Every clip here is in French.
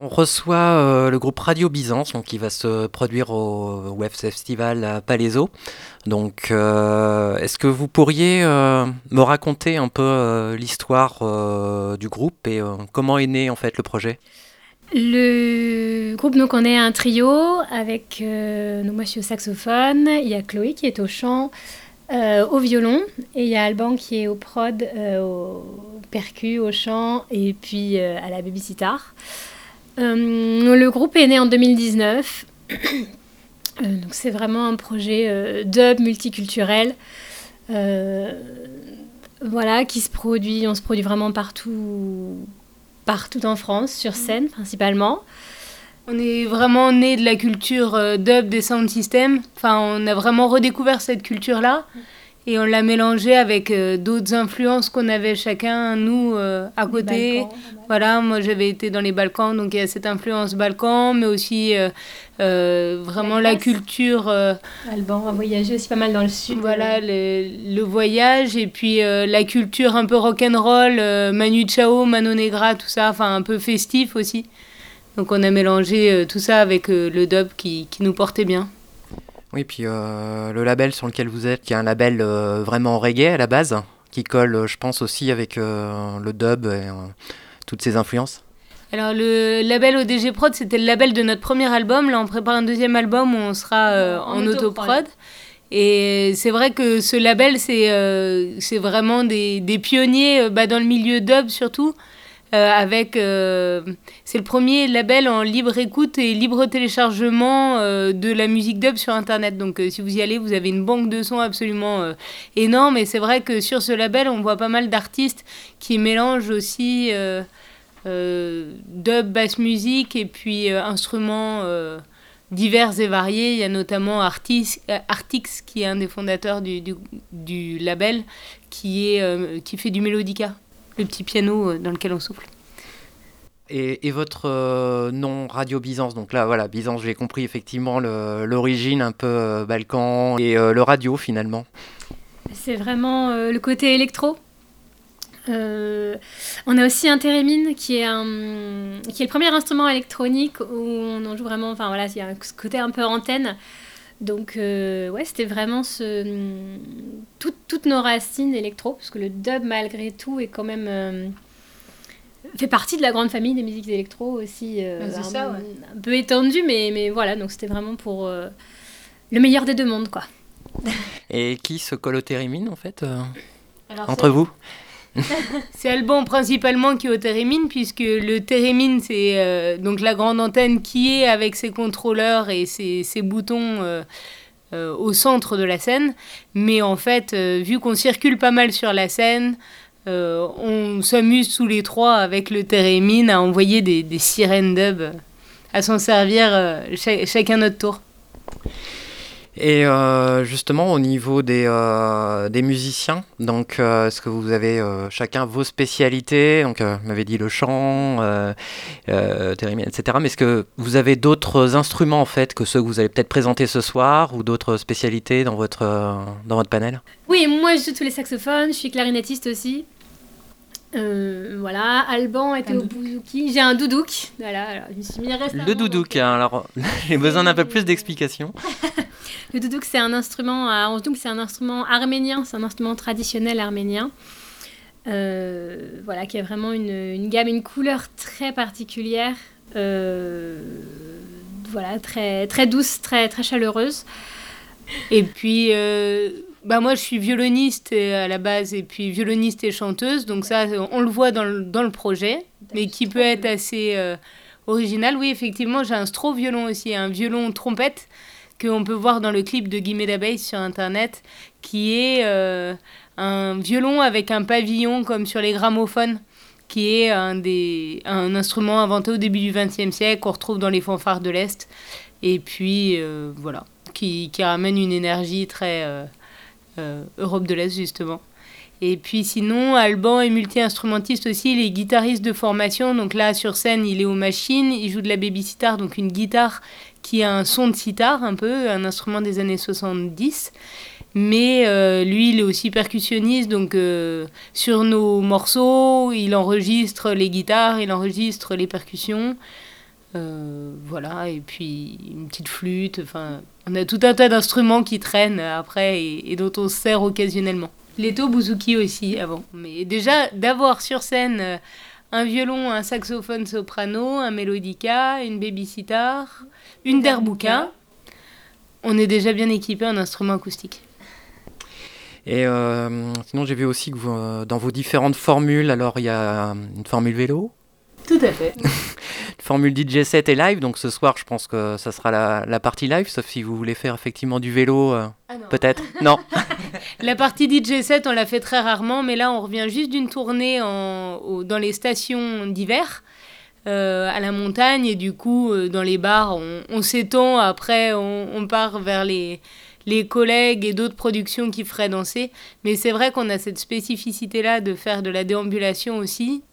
On reçoit le groupe Radio Byzance, donc, qui va se produire au Web Festival à Palaiseau. Donc, est-ce que vous pourriez me raconter un peu l'histoire du groupe et comment est né en fait le projet? Le groupe, donc on est un trio avec, donc moi je suis au saxophone, il y a Chloé qui est au chant, au violon, et il y a Alban qui est au prod, au percu, au chant, et puis à la baby-sitar. Le groupe est né en 2019, donc c'est vraiment un projet dub multiculturel, voilà, qui se produit, on se produit vraiment partout en France, sur scène principalement. On est vraiment né de la culture dub des sound systems. Enfin, on a vraiment redécouvert cette culture-là et on l'a mélangée avec d'autres influences qu'on avait chacun, nous, à côté. Balkans, voilà, moi j'avais été dans les Balkans, donc il y a cette influence Balkan, mais aussi vraiment la culture. Alban a voyagé aussi pas mal dans le sud. Voilà, le voyage et puis la culture un peu rock'n'roll, Manu Chao, Mano Negra, tout ça, enfin un peu festif aussi. Donc on a mélangé tout ça avec le dub qui nous portait bien. Oui, puis le label sur lequel vous êtes, qui est un label vraiment reggae à la base, qui colle, je pense, aussi avec le dub et toutes ces influences. Alors le label ODG Prod, c'était le label de notre premier album. Là, on prépare un deuxième album où on sera en autoprod. Et c'est vrai que ce label, c'est vraiment des pionniers dans le milieu dub surtout. C'est le premier label en libre écoute et libre téléchargement de la musique dub sur Internet. Donc si vous y allez, vous avez une banque de sons absolument énorme. Et c'est vrai que sur ce label, on voit pas mal d'artistes qui mélangent aussi dub, basse musique et puis instruments divers et variés. Il y a notamment Artix qui est un des fondateurs du label, qui fait du mélodica, le petit piano dans lequel on souffle. Et votre nom Radio Byzance, donc là voilà, Byzance, j'ai compris effectivement l'origine un peu Balkan et le radio finalement. C'est vraiment le côté électro. On a aussi un theremin qui est le premier instrument électronique où on en joue vraiment, enfin voilà, il y a ce côté un peu antenne. Donc ouais, c'était vraiment toutes nos racines électro, parce que le dub malgré tout est quand même fait partie de la grande famille des musiques électro aussi, un peu étendue, mais voilà, donc c'était vraiment pour le meilleur des deux mondes, quoi. Et qui se colle au theremin en fait entre c'est... vous? C'est Alban principalement qui est au theremin, puisque le theremin c'est donc la grande antenne qui est avec ses contrôleurs et ses boutons au centre de la scène. Mais en fait, vu qu'on circule pas mal sur la scène, on s'amuse tous les trois avec le theremin à envoyer des sirènes dub, à s'en servir chacun notre tour. Et justement au niveau des musiciens, donc est-ce que vous avez chacun vos spécialités? Donc vous m'avez dit le chant, theremin, etc. Mais est-ce que vous avez d'autres instruments en fait que ceux que vous allez peut-être présenter ce soir, ou d'autres spécialités dans votre panel? Oui, moi je joue tous les saxophones, je suis clarinettiste aussi. Voilà, Alban était au bouzouki. J'ai un doudouk. Voilà, alors, je me suis mis récemment. Le doudouk, alors j'ai besoin d'un peu plus d'explications. Le doudouk, c'est un instrument arménien, c'est un instrument traditionnel arménien. Voilà, qui a vraiment une gamme, une couleur très particulière. Voilà, très, très douce, très, très chaleureuse. Et puis, moi, je suis violoniste à la base, et puis violoniste et chanteuse. Donc ça, on le voit dans le projet, mais qui peut être assez original. Oui, effectivement, j'ai un Stroh-violon aussi, un violon trompette, qu'on peut voir dans le clip de Guy Medabase sur Internet, qui est un violon avec un pavillon comme sur les gramophones, qui est un instrument inventé au début du XXe siècle, qu'on retrouve dans les fanfares de l'Est. Et puis, voilà, qui ramène une énergie très Europe de l'Est, justement. Et puis sinon, Alban est multi-instrumentiste aussi, il est guitariste de formation. Donc là, sur scène, il est aux machines, il joue de la baby-sitar, donc une guitare qui a un son de sitar, un peu, un instrument des années 70. Mais lui, il est aussi percussionniste, donc sur nos morceaux, il enregistre les guitares, il enregistre les percussions. Voilà, et puis une petite flûte. Enfin, on a tout un tas d'instruments qui traînent après et dont on se sert occasionnellement. L'éto bouzouki aussi avant. Mais déjà, d'avoir sur scène un violon, un saxophone soprano, un mélodica, une baby-sitar, une derbouka, on est déjà bien équipé en instruments acoustiques. Et sinon, j'ai vu aussi que dans vos différentes formules, alors il y a une formule vélo, Tout à fait. une formule DJ set et live. Donc ce soir, je pense que ça sera la partie live, sauf si vous voulez faire effectivement du vélo, peut-être. Non. La partie DJ set, on l'a fait très rarement, mais là, on revient juste d'une tournée dans les stations d'hiver. À la montagne, et du coup dans les bars on s'étend, après on part vers les collègues et d'autres productions qui feraient danser, mais c'est vrai qu'on a cette spécificité là de faire de la déambulation aussi,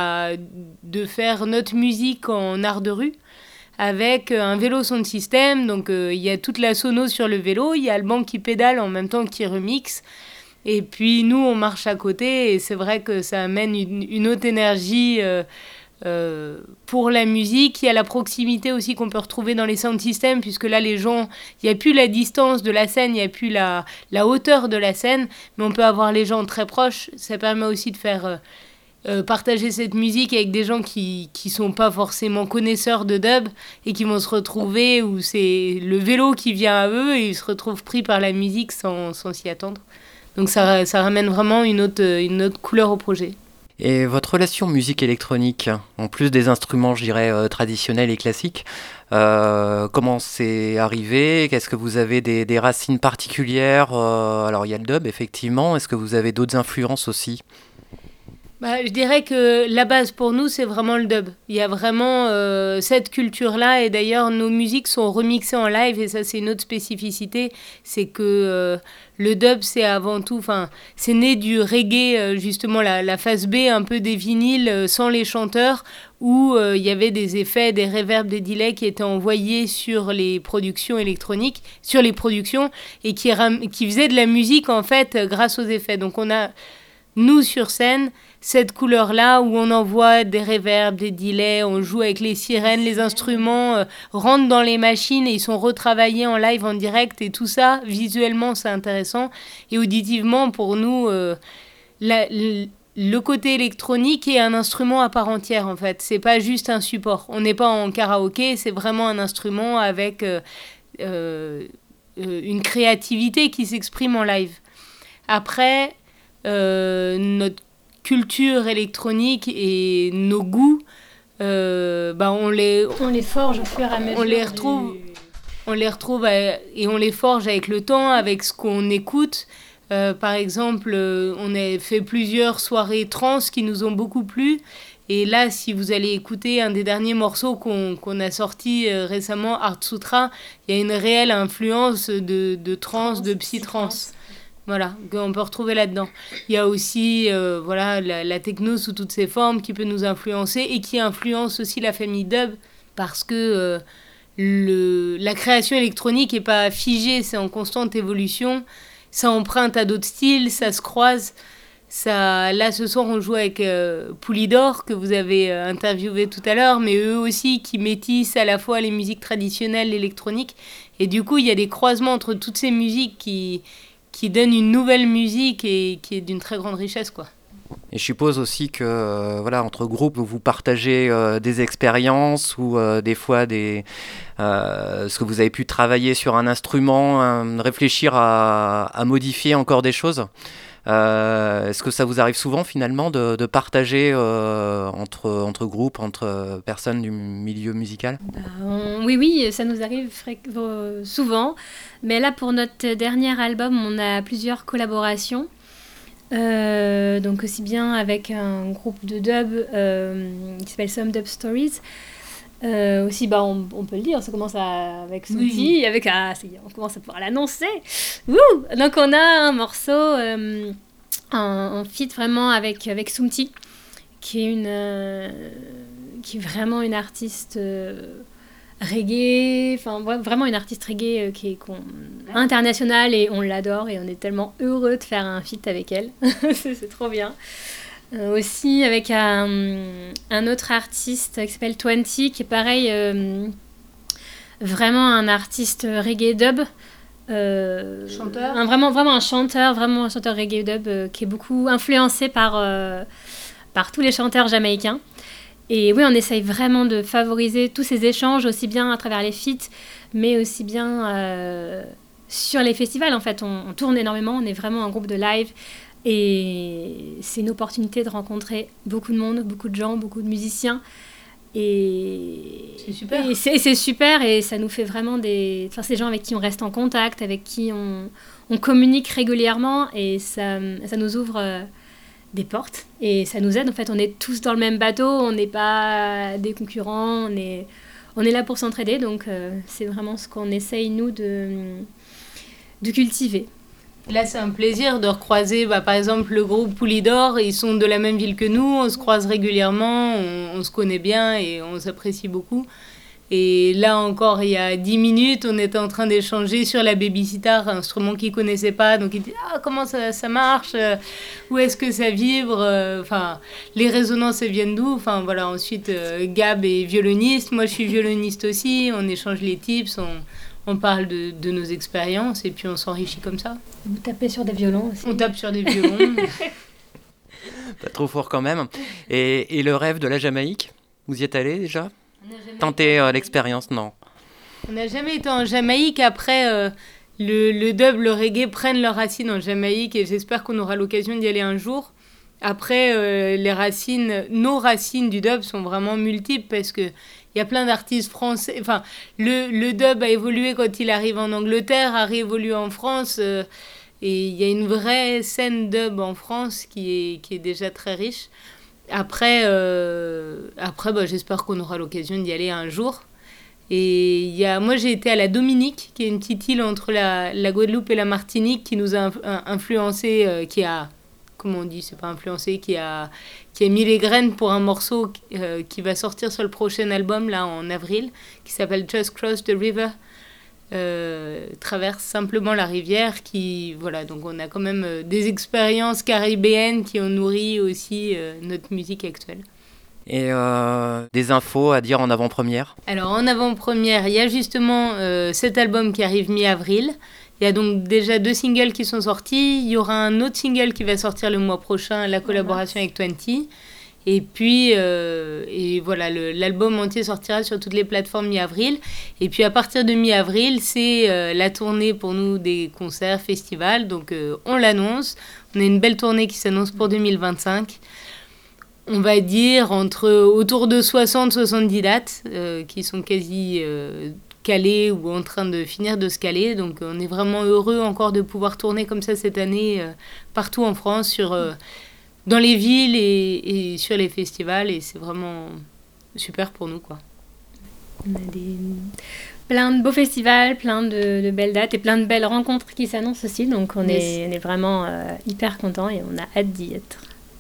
de faire notre musique en art de rue avec un vélo sound system, donc il y a toute la sono sur le vélo, il y a le banc qui pédale en même temps qui remixe, et puis nous on marche à côté, et c'est vrai que ça amène une autre énergie pour la musique. Il y a la proximité aussi qu'on peut retrouver dans les sound systems, puisque là les gens, il n'y a plus la distance de la scène, il n'y a plus la hauteur de la scène, mais on peut avoir les gens très proches. Ça permet aussi de faire partager cette musique avec des gens qui sont pas forcément connaisseurs de dub et qui vont se retrouver où c'est le vélo qui vient à eux et ils se retrouvent pris par la musique sans s'y attendre. Donc ça ramène vraiment une autre couleur au projet. Et votre relation musique électronique, en plus des instruments, je dirais, traditionnels et classiques, comment c'est arrivé? Est-ce que vous avez des racines particulières? Alors, il y a le dub, effectivement. Est-ce que vous avez d'autres influences aussi? Je dirais que la base pour nous, c'est vraiment le dub. Il y a vraiment cette culture-là, et d'ailleurs, nos musiques sont remixées en live, et ça, c'est une autre spécificité, c'est que le dub, c'est avant tout, c'est né du reggae, justement, la phase B, un peu des vinyles, sans les chanteurs, où il y avait des effets, des reverbs, des delays qui étaient envoyés sur les productions électroniques, sur les productions, et qui faisaient de la musique, en fait, grâce aux effets. Donc, on a, nous, sur scène, cette couleur-là où on envoie des reverbs, des delays, on joue avec les sirènes, les instruments rentrent dans les machines et ils sont retravaillés en live, en direct, et tout ça, visuellement, c'est intéressant. Et auditivement, pour nous, le côté électronique est un instrument à part entière, en fait. C'est pas juste un support. On n'est pas en karaoké, c'est vraiment un instrument avec une créativité qui s'exprime en live. Après, notre culture électronique et nos goûts, on les forge au fur et à mesure. On les retrouve et on les forge avec le temps, avec ce qu'on écoute. Par exemple, on a fait plusieurs soirées trans qui nous ont beaucoup plu. Et là, si vous allez écouter un des derniers morceaux qu'on a sorti récemment, Art Sutra, il y a une réelle influence de trance, de psy-trance. Voilà, qu'on peut retrouver là-dedans. Il y a aussi la techno sous toutes ses formes qui peut nous influencer et qui influence aussi la famille dub, parce que la création électronique n'est pas figée, c'est en constante évolution. Ça emprunte à d'autres styles, ça se croise. Là, ce soir, on joue avec Poulidor, que vous avez interviewé tout à l'heure, mais eux aussi qui métissent à la fois les musiques traditionnelles, l'électronique. Et du coup, il y a des croisements entre toutes ces musiques qui donne une nouvelle musique et qui est d'une très grande richesse, quoi. Et je suppose aussi que, entre groupes, vous partagez des expériences ou des fois ce que vous avez pu travailler sur un instrument, réfléchir à modifier encore des choses. Est-ce que ça vous arrive souvent, finalement, de partager entre groupes, entre personnes du milieu musical? Oui, ça nous arrive souvent. Mais là, pour notre dernier album, on a plusieurs collaborations. Donc aussi bien avec un groupe de dub qui s'appelle Some Dub Stories. Aussi, on peut le dire, ça commence avec Soumti, on commence à pouvoir l'annoncer. Donc on a un morceau en feat vraiment avec Soumti, qui est vraiment une artiste reggae, vraiment une artiste reggae qui est internationale, et on l'adore et on est tellement heureux de faire un feat avec elle. C'est trop bien. Aussi avec un autre artiste qui s'appelle Twenty, qui est pareil, vraiment un artiste reggae dub. Chanteur. Vraiment un chanteur reggae dub qui est beaucoup influencé par tous les chanteurs jamaïcains. Et oui, on essaye vraiment de favoriser tous ces échanges, aussi bien à travers les feats, mais aussi bien sur les festivals. En fait, on tourne énormément, on est vraiment un groupe de live. Et c'est une opportunité de rencontrer beaucoup de monde, beaucoup de gens, beaucoup de musiciens. Et c'est super. Et c'est super, et ça nous fait vraiment c'est des gens avec qui on reste en contact, avec qui on communique régulièrement, et ça nous ouvre des portes, et ça nous aide. En fait, on est tous dans le même bateau, on n'est pas des concurrents, on est là pour s'entraider, donc c'est vraiment ce qu'on essaye, nous, de cultiver. Là, c'est un plaisir de recroiser, par exemple, le groupe Poulidor. Ils sont de la même ville que nous, on se croise régulièrement, on se connaît bien et on s'apprécie beaucoup. Et là encore, il y a 10 minutes, on était en train d'échanger sur la baby sitar, un instrument qu'ils ne connaissaient pas. Donc, ils disaient « Ah, comment ça marche où est-ce que ça vibre les résonances, elles viennent d'où ?» Enfin, voilà. Ensuite, Gab est violoniste, moi je suis violoniste aussi, on échange les tips, on parle de nos expériences et puis on s'enrichit comme ça. Vous tapez sur des violons aussi. On tape sur des violons. Pas trop fort quand même. Et le rêve de la Jamaïque, vous y êtes allé déjà ? Tenter l'expérience, non. On n'a jamais été en Jamaïque. Après, le dub, le reggae prennent leurs racines en Jamaïque et j'espère qu'on aura l'occasion d'y aller un jour. Après, nos racines du dub sont vraiment multiples parce que il y a plein d'artistes français. Enfin, le dub a évolué quand il arrive en Angleterre, a réévolué en France. Et il y a une vraie scène dub en France qui est déjà très riche. Après j'espère qu'on aura l'occasion d'y aller un jour. Et moi, j'ai été à la Dominique, qui est une petite île entre la Guadeloupe et la Martinique, qui nous a influencé, qui a mis les graines pour un morceau qui va sortir sur le prochain album, là, en avril, qui s'appelle Just Cross the River. Traverse simplement la rivière. Donc on a quand même des expériences caribéennes qui ont nourri aussi notre musique actuelle. Et des infos à dire en avant-première ? Alors en avant-première, il y a justement cet album qui arrive mi-avril. Il y a donc déjà 2 singles qui sont sortis. Il y aura un autre single qui va sortir le mois prochain, la collaboration avec Twenty. Et puis, l'album entier sortira sur toutes les plateformes mi-avril. Et puis, à partir de mi-avril, c'est la tournée pour nous des concerts, festivals. Donc, on l'annonce. On a une belle tournée qui s'annonce pour 2025. On va dire autour de 60-70 dates qui sont quasi calées ou en train de finir de se caler. Donc, on est vraiment heureux encore de pouvoir tourner comme ça cette année partout en France dans les villes et sur les festivals, et c'est vraiment super pour nous, quoi. On a plein de beaux festivals, plein de belles dates et plein de belles rencontres qui s'annoncent aussi, donc on est vraiment hyper contents et on a hâte d'y être.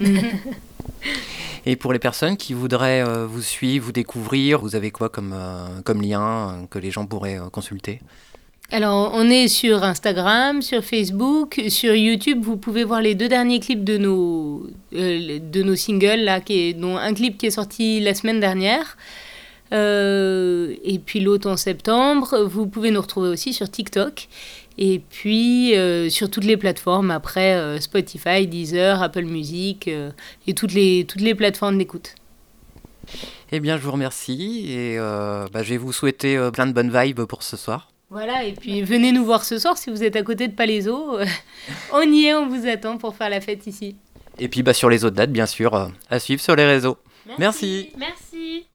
Et pour les personnes qui voudraient vous suivre, vous découvrir, vous avez quoi comme lien que les gens pourraient consulter ? Alors, on est sur Instagram, sur Facebook, sur YouTube. Vous pouvez voir les 2 derniers clips de nos singles, là, dont un clip qui est sorti la semaine dernière, et puis l'autre en septembre. Vous pouvez nous retrouver aussi sur TikTok, et puis sur toutes les plateformes, après Spotify, Deezer, Apple Music, et toutes les plateformes d'écoute. Eh bien, je vous remercie, et je vais vous souhaiter plein de bonnes vibes pour ce soir. Voilà, et puis venez nous voir ce soir si vous êtes à côté de Palaiseau. On y est, on vous attend pour faire la fête ici. Et puis sur les autres dates, bien sûr, à suivre sur les réseaux. Merci. Merci.